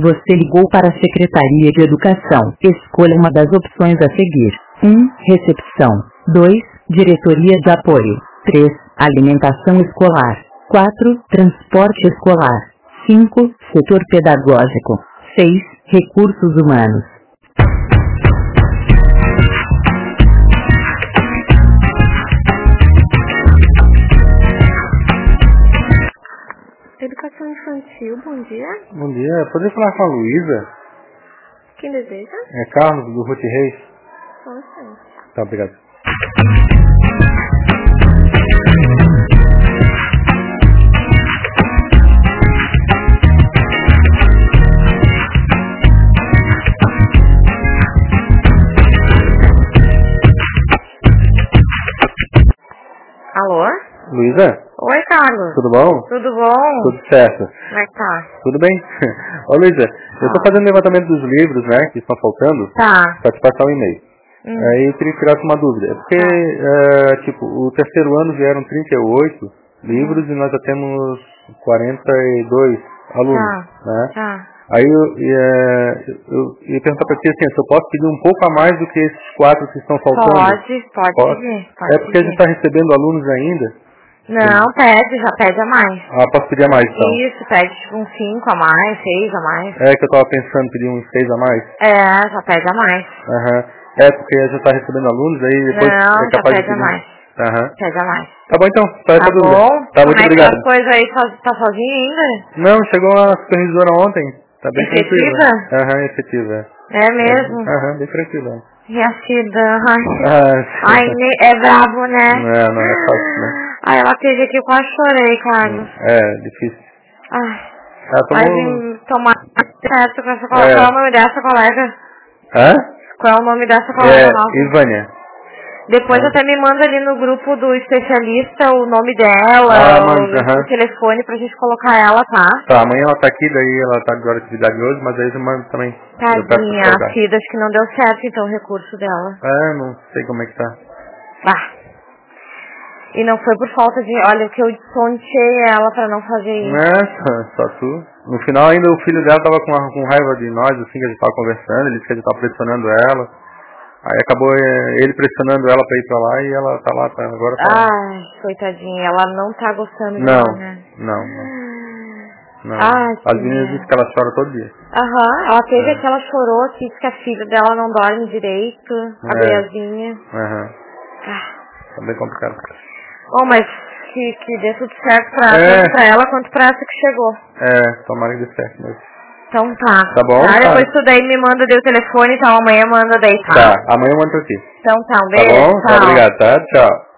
Você ligou para a Secretaria de Educação. Escolha uma das opções a seguir. 1. Recepção. 2. Diretoria de Apoio. 3. Alimentação escolar. 4. Transporte escolar. 5. Setor pedagógico. 6. Recursos humanos. Educação infantil, bom dia. Bom dia, poderia falar com a Luísa? Quem deseja? É Carlos, do Ruth Reis. Só um instante. Tá, obrigado. Alô? Luísa? Oi, Carlos. Tudo bom? Tudo bom? Tudo certo. Como é que tá? Tudo bem? Ô Luísa, eu tô fazendo levantamento dos livros, né, que estão faltando, Tá. pra te passar o e-mail. Aí eu queria tirar uma dúvida. É porque, tipo, o terceiro ano vieram 38 livros e nós já temos 42 alunos, né? Tá. Aí eu ia perguntar pra ti assim, se eu posso pedir um pouco a mais do que esses 4 que estão faltando? Pode pedir. É porque a gente está recebendo alunos ainda. Não, já pede a mais. Ah, posso pedir a mais então? Isso, pede tipo uns 5 a mais, 6 a mais. É que eu tava pensando em pedir uns 6 a mais. Já pede a mais. Aham. É porque a gente está recebendo alunos, aí depois é Não, já capaz de pede a pedir. mais. Aham. Pede a mais. Tá bom então, só essa dúvida. Bom? Tá, Como muito é que obrigado. as coisas aí, tá sozinho ainda? Não, chegou a supervisora ontem. Tá bem Efetiva? tranquila. Aham, efetiva. É mesmo? Aham, bem tranquila. E a Cida? Ai, É brabo, né? Não é fácil, né? Ai, ela teve aqui, eu quase chorei, Carlos. É, difícil. Ai, Ela mas tomou... tomar certo com essa colega. Qual é o nome dessa colega? Hã? Qual é o nome dessa colega nossa? Ivânia. Depois até me manda ali no grupo do especialista o nome dela, o telefone pra gente colocar ela, tá? Tá, amanhã ela tá aqui, daí ela tá de hora de atividade hoje, mas aí eu mando também. Tadinha, a Cida, acho que não deu certo então o recurso dela. Não sei como é que tá. E não foi por falta de... Olha, que eu tonteei ela pra não fazer isso. Só tu. No final ainda o filho dela tava com raiva de nós, assim, que a gente tava conversando, ele disse que a gente tava pressionando ela. Aí acabou ele pressionando ela pra ir pra lá e ela tá lá, agora tá... Ai, coitadinha, ela não tá gostando de lá, né? Não. Ai, as meninas dizem que ela chora todo dia. Ela teve que ela chorou, disse que a filha dela não dorme direito, a Beiazinha. Tá bem complicado. Bom, mas que dê tudo certo tanto pra ela quanto pra essa que chegou. Tomara que dê certo mesmo. Então tá. Tá bom? Depois tu daí me manda o telefone, então amanhã manda daí, tá? Tá, amanhã eu mando pra ti. Então tá, um beijo. Tá bom? Tá, obrigado, tá? Tchau.